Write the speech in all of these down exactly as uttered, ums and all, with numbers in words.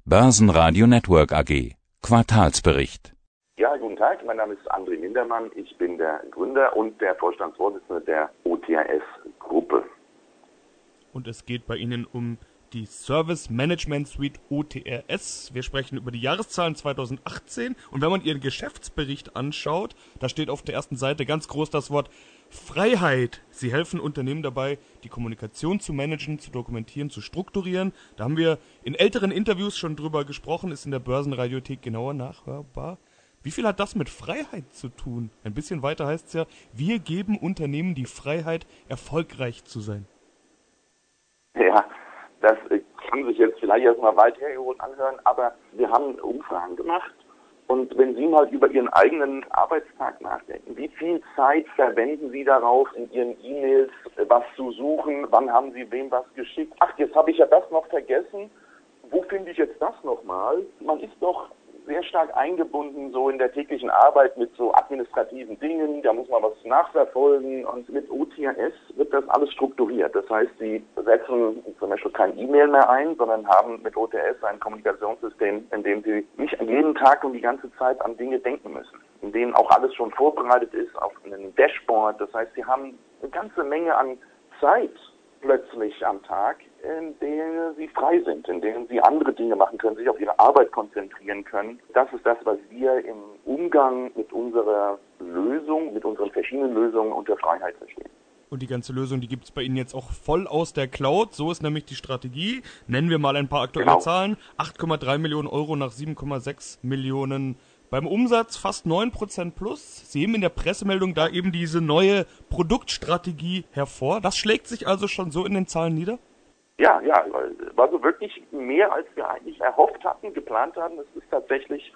Börsenradio Network A G. Quartalsbericht. Ja, guten Tag, mein Name ist André Mindermann, ich bin der Gründer und der Vorstandsvorsitzende der O T R S-Gruppe. Und es geht bei Ihnen um die Service Management Suite O T R S. Wir sprechen über die Jahreszahlen zweitausendachtzehn und wenn man Ihren Geschäftsbericht anschaut, da steht auf der ersten Seite ganz groß das Wort Freiheit. Sie helfen Unternehmen dabei, die Kommunikation zu managen, zu dokumentieren, zu strukturieren. Da haben wir in älteren Interviews schon drüber gesprochen, ist in der Börsenradiothek genauer nachhörbar. Wie viel hat das mit Freiheit zu tun? Ein bisschen weiter heißt es ja, wir geben Unternehmen die Freiheit, erfolgreich zu sein. Ja, das äh, kann sich jetzt vielleicht erstmal weit hergeholt anhören, aber wir haben Umfragen gemacht. Und wenn Sie mal über Ihren eigenen Arbeitstag nachdenken, wie viel Zeit verwenden Sie darauf, in Ihren E-Mails was zu suchen? Wann haben Sie wem was geschickt? Ach, jetzt habe ich ja das noch vergessen. Wo finde ich jetzt das nochmal? Man ist doch sehr stark eingebunden so in der täglichen Arbeit mit so administrativen Dingen. Da muss man was nachverfolgen. Und mit O T R S wird das alles strukturiert. Das heißt, Sie setzen zum Beispiel kein E-Mail mehr ein, sondern haben mit O T R S ein Kommunikationssystem, in dem Sie nicht jeden Tag und die ganze Zeit an Dinge denken müssen. In denen auch alles schon vorbereitet ist auf einem Dashboard. Das heißt, Sie haben eine ganze Menge an Zeit plötzlich am Tag, in denen sie frei sind, in denen sie andere Dinge machen können, sich auf ihre Arbeit konzentrieren können. Das ist das, was wir im Umgang mit unserer Lösung, mit unseren verschiedenen Lösungen unter Freiheit verstehen. Und die ganze Lösung, die gibt es bei Ihnen jetzt auch voll aus der Cloud. So ist nämlich die Strategie. Nennen wir mal ein paar aktuelle Genau. Zahlen. acht Komma drei Millionen Euro nach sieben Komma sechs Millionen beim Umsatz, fast neun Prozent plus. Sie heben in der Pressemeldung da eben diese neue Produktstrategie hervor. Das schlägt sich also schon so in den Zahlen nieder? Ja, ja, war so wirklich mehr, als wir eigentlich erhofft hatten, geplant hatten. Es ist tatsächlich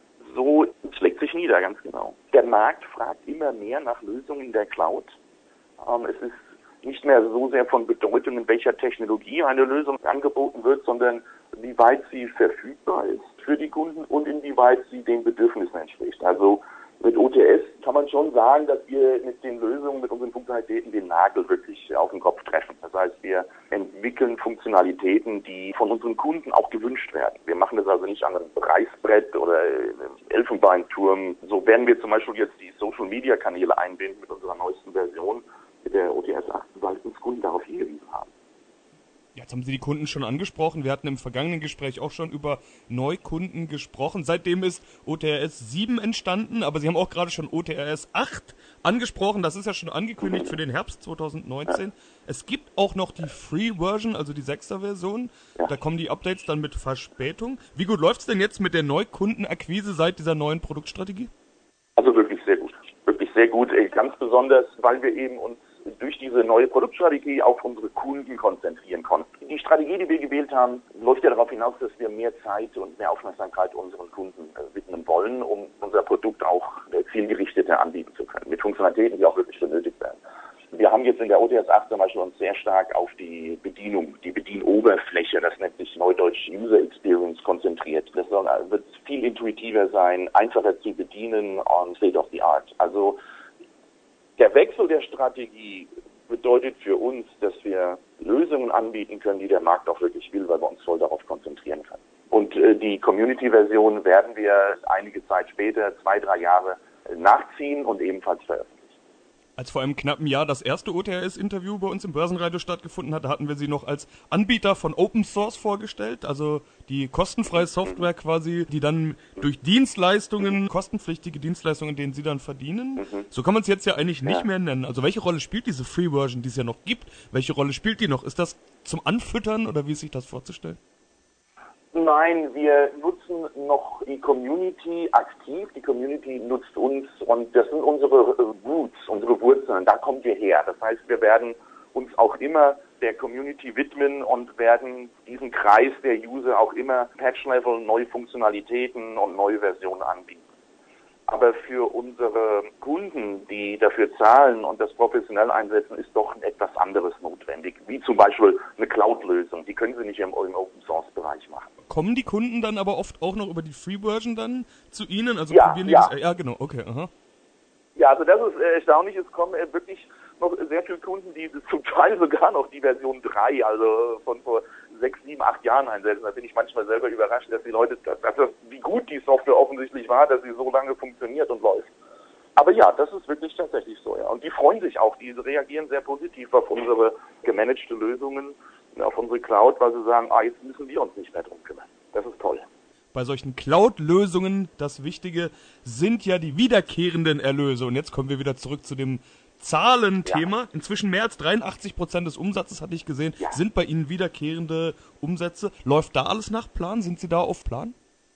so, es schlägt sich nieder, ganz genau. Der Markt fragt immer mehr nach Lösungen in der Cloud. Ähm, es ist nicht mehr so sehr von Bedeutung, in welcher Technologie eine Lösung angeboten wird, sondern wie weit sie verfügbar ist für die Kunden und inwieweit sie den Bedürfnissen entspricht. Also mit O T S kann man schon sagen, dass wir mit den Lösungen, mit unseren Funktionalitäten den Nagel wirklich auf den Kopf treffen. Das heißt, wir entwickeln Funktionalitäten, die von unseren Kunden auch gewünscht werden. Wir machen das also nicht an einem Reißbrett oder einem Elfenbeinturm. So werden wir zum Beispiel jetzt die Social-Media-Kanäle einbinden mit unserer neuesten Version, mit der O T S acht, weil uns Kunden darauf hingewiesen haben. Jetzt haben Sie die Kunden schon angesprochen. Wir hatten im vergangenen Gespräch auch schon über Neukunden gesprochen. Seitdem ist O T R S sieben entstanden, aber Sie haben auch gerade schon O T R S acht angesprochen. Das ist ja schon angekündigt für den Herbst zweitausendneunzehn. Es gibt auch noch die Free-Version, also die sechster Version. Da kommen die Updates dann mit Verspätung. Wie gut läuft es denn jetzt mit der Neukundenakquise seit dieser neuen Produktstrategie? Also wirklich sehr gut. Wirklich sehr gut. Ganz besonders, weil wir eben uns durch diese neue Produktstrategie auf unsere Kunden konzentrieren konnten. Die Strategie, die wir gewählt haben, läuft ja darauf hinaus, dass wir mehr Zeit und mehr Aufmerksamkeit unseren Kunden äh, widmen wollen, um unser Produkt auch äh, zielgerichteter anbieten zu können, mit Funktionalitäten, die auch wirklich benötigt werden. Wir haben jetzt in der O T S acht zum Beispiel uns sehr stark auf die Bedienung, die Bedienoberfläche, das nennt sich neudeutsch User Experience, konzentriert. Das soll, wird viel intuitiver sein, einfacher zu bedienen und State of the Art. Also der Wechsel der Strategie bedeutet für uns, dass wir Lösungen anbieten können, die der Markt auch wirklich will, weil wir uns voll darauf konzentrieren können. Und äh, die Community-Version werden wir einige Zeit später, zwei, drei Jahre, äh, nachziehen und ebenfalls veröffentlichen. Als vor einem knappen Jahr das erste O T R S-Interview bei uns im Börsenradio stattgefunden hat, hatten wir sie noch als Anbieter von Open Source vorgestellt, also die kostenfreie Software quasi, die dann durch Dienstleistungen, kostenpflichtige Dienstleistungen, denen sie dann verdienen. Mhm. So kann man es jetzt ja eigentlich nicht ja. mehr nennen. Also welche Rolle spielt diese Free-Version, die es ja noch gibt? Welche Rolle spielt die noch? Ist das zum Anfüttern oder wie ist sich das vorzustellen? Nein, wir nutzen noch die Community aktiv. Die Community nutzt uns und das sind unsere Roots, unsere Wurzeln. Da kommen wir her. Das heißt, wir werden uns auch immer der Community widmen und werden diesen Kreis der User auch immer Patch-Level, neue Funktionalitäten und neue Versionen anbieten. Aber für unsere Kunden, die dafür zahlen und das professionell einsetzen, ist doch etwas anderes notwendig. Wie zum Beispiel eine Cloud-Lösung. Die können Sie nicht im, im Open-Source-Bereich machen. Kommen die Kunden dann aber oft auch noch über die Free-Version dann zu Ihnen? Also ja, probieren die ja. das? Ja, genau, okay, aha. Ja, also das ist äh, erstaunlich. Es kommen äh, wirklich noch sehr viele Kunden, die zum Teil sogar noch die Version drei, also von vor sechs, sieben, acht Jahren einsetzen. Da bin ich manchmal selber überrascht, dass die Leute, dass das, wie gut die Software offensichtlich war, dass sie so lange funktioniert und läuft. Aber ja, das ist wirklich tatsächlich so, ja. Und die freuen sich auch, die reagieren sehr positiv auf unsere gemanagte Lösungen, auf unsere Cloud, weil sie sagen, ah, jetzt müssen wir uns nicht mehr drum kümmern. Das ist toll. Bei solchen Cloud-Lösungen, das Wichtige, sind ja die wiederkehrenden Erlöse. Und jetzt kommen wir wieder zurück zu dem Zahlenthema. Ja. Inzwischen mehr als dreiundachtzig Prozent des Umsatzes, hatte ich gesehen, ja. sind bei Ihnen wiederkehrende Umsätze. Läuft da alles nach Plan? Sind Sie da auf Plan?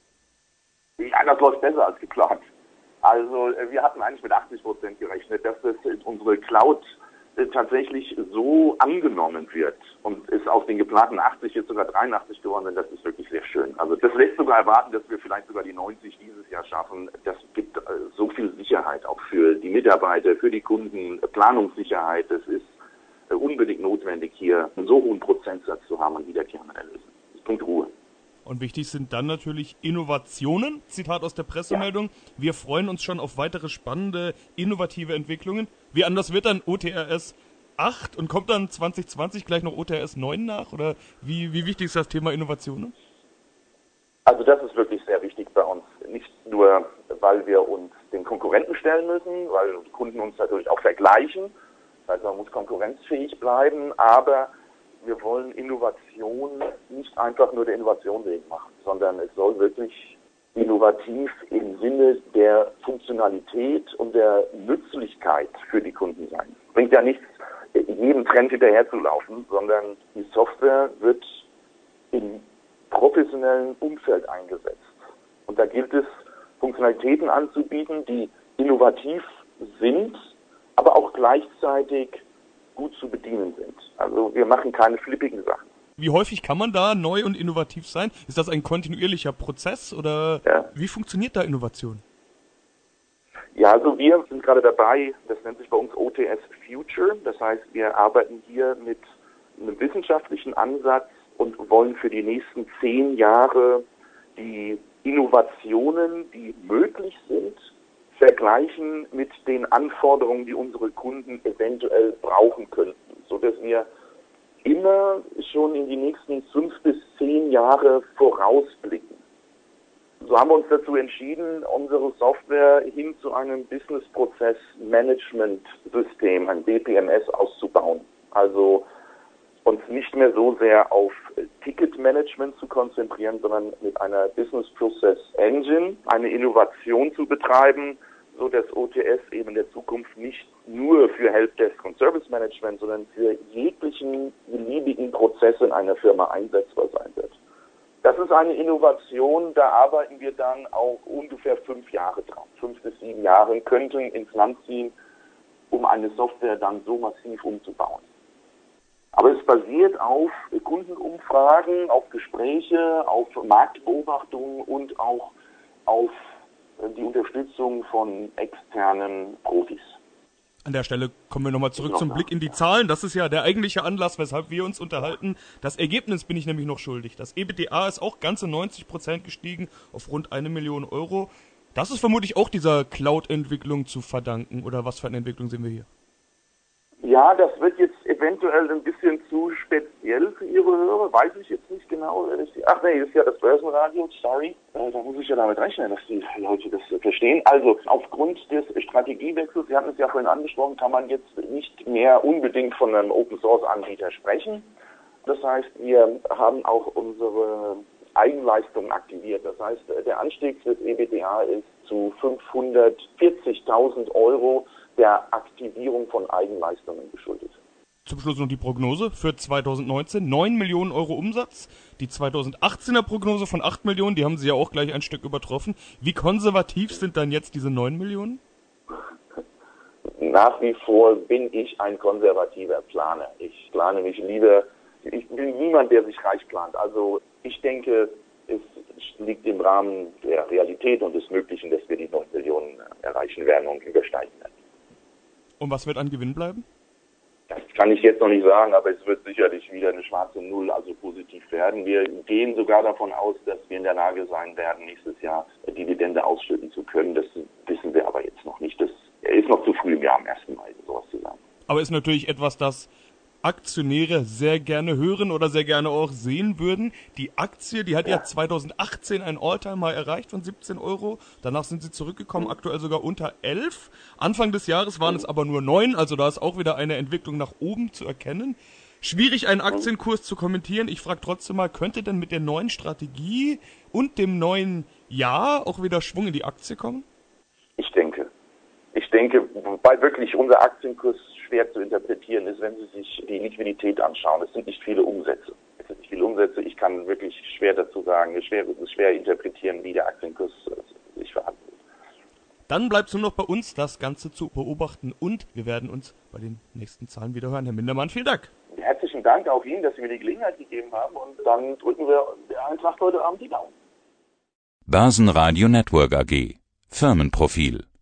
Ja, das läuft besser als geplant. Also wir hatten eigentlich mit achtzig Prozent gerechnet, dass das unsere Cloud tatsächlich so angenommen wird und ist aus den geplanten achtzig jetzt sogar dreiundachtzig geworden sind. Das ist wirklich sehr schön. Also das lässt sogar erwarten, dass wir vielleicht sogar die neunzig dieses Jahr schaffen. Das gibt so viel Sicherheit auch für die Mitarbeiter, für die Kunden, Planungssicherheit. Es ist unbedingt notwendig, hier einen so hohen Prozentsatz zu haben an wiederkehrenden Erlösen. Das bringt Ruhe. Und wichtig sind dann natürlich Innovationen. Zitat aus der Pressemeldung. Ja. Wir freuen uns schon auf weitere spannende, innovative Entwicklungen. Wie anders wird dann O T R S acht und kommt dann zwanzig zwanzig gleich noch O T R S neun nach? Oder wie, wie wichtig ist das Thema Innovationen? Also das ist wirklich sehr wichtig bei uns. Nicht nur, weil wir uns den Konkurrenten stellen müssen, weil die Kunden uns natürlich auch vergleichen. Also man muss konkurrenzfähig bleiben, aber wir wollen Innovation nicht einfach nur der Innovation wegen machen, sondern es soll wirklich innovativ im Sinne der Funktionalität und der Nützlichkeit für die Kunden sein. Bringt ja nichts, jedem Trend hinterherzulaufen, sondern die Software wird im professionellen Umfeld eingesetzt. Und da gilt es, Funktionalitäten anzubieten, die innovativ sind, aber auch gleichzeitig gut zu bedienen sind. Also wir machen keine flippigen Sachen. Wie häufig kann man da neu und innovativ sein? Ist das ein kontinuierlicher Prozess oder ja. Wie funktioniert da Innovation? Ja, also wir sind gerade dabei, das nennt sich bei uns O T S Future. Das heißt, wir arbeiten hier mit einem wissenschaftlichen Ansatz und wollen für die nächsten zehn Jahre die Innovationen, die möglich sind, vergleichen mit den Anforderungen, die unsere Kunden eventuell brauchen könnten, sodass wir immer schon in die nächsten fünf bis zehn Jahre vorausblicken. So haben wir uns dazu entschieden, unsere Software hin zu einem Business Process Management System, ein B P M S, auszubauen. Also uns nicht mehr so sehr auf Ticketmanagement zu konzentrieren, sondern mit einer Business Process Engine eine Innovation zu betreiben, so dass O T S eben in der Zukunft nicht nur für Helpdesk und Service Management, sondern für jeglichen beliebigen Prozesse in einer Firma einsetzbar sein wird. Das ist eine Innovation, da arbeiten wir dann auch ungefähr fünf Jahre drauf. Fünf bis sieben Jahre könnten ins Land ziehen, um eine Software dann so massiv umzubauen. Aber es basiert auf Kundenumfragen, auf Gespräche, auf Marktbeobachtungen und auch auf die Unterstützung von externen Profis. An der Stelle kommen wir nochmal zurück zum Blick in die Zahlen. Das ist ja der eigentliche Anlass, weshalb wir uns unterhalten. Das Ergebnis bin ich nämlich noch schuldig. Das E B T A ist auch ganze neunzig Prozent gestiegen auf rund eine Million Euro. Das ist vermutlich auch dieser Cloud-Entwicklung zu verdanken. Oder was für eine Entwicklung sehen wir hier? Ja, das wird jetzt eventuell ein bisschen zu speziell für Ihre Hörer, weiß ich jetzt nicht genau. Ach nee, das ist ja das Börsenradio, sorry. Äh, da muss ich ja damit rechnen, dass die Leute das verstehen. Also aufgrund des Strategiewechsels, Sie hatten es ja vorhin angesprochen, kann man jetzt nicht mehr unbedingt von einem Open-Source-Anbieter sprechen. Das heißt, wir haben auch unsere Eigenleistung aktiviert. Das heißt, der Anstieg des E B T A ist zu fünfhundertvierzigtausend Euro der Aktivierung von Eigenleistungen geschuldet. Zum Schluss noch die Prognose für zwanzig neunzehn. neun Millionen Euro Umsatz. Die zwanzig achtzehner Prognose von acht Millionen, die haben Sie ja auch gleich ein Stück übertroffen. Wie konservativ sind dann jetzt diese neun Millionen? Nach wie vor bin ich ein konservativer Planer. Ich plane mich lieber, ich bin niemand, der sich reich plant. Also ich denke, es liegt im Rahmen der Realität und des Möglichen, dass wir die neun Millionen erreichen werden und übersteigen werden. Und was wird an Gewinn bleiben? Das kann ich jetzt noch nicht sagen, aber es wird sicherlich wieder eine schwarze Null, also positiv werden. Wir gehen sogar davon aus, dass wir in der Lage sein werden, nächstes Jahr Dividende ausschütten zu können. Das wissen wir aber jetzt noch nicht. Das ist noch zu früh im Jahr, am ersten Mai, sowas zu sagen. Aber ist natürlich etwas, das Aktionäre sehr gerne hören oder sehr gerne auch sehen würden. Die Aktie, die hat ja, ja zweitausendachtzehn ein All-Time-High erreicht von siebzehn Euro. Danach sind sie zurückgekommen, mhm. aktuell sogar unter elf. Anfang des Jahres waren mhm. es aber nur neun, also da ist auch wieder eine Entwicklung nach oben zu erkennen. Schwierig, einen Aktienkurs zu kommentieren. Ich frage trotzdem mal, könnte denn mit der neuen Strategie und dem neuen Jahr auch wieder Schwung in die Aktie kommen? Ich denke. Ich denke, wobei wirklich unser Aktienkurs schwer zu interpretieren ist, wenn Sie sich die Liquidität anschauen. Es sind nicht viele Umsätze. Es sind nicht viele Umsätze. Ich kann wirklich schwer dazu sagen, schwer, schwer interpretieren, wie der Aktienkurs sich verhalten wird. Dann bleibt es nur noch bei uns, das Ganze zu beobachten, und wir werden uns bei den nächsten Zahlen wieder hören. Herr Mindermann, vielen Dank. Herzlichen Dank auch Ihnen, dass Sie mir die Gelegenheit gegeben haben, und dann drücken wir der Eintracht heute Abend die Daumen. Börsenradio Network A G. Firmenprofil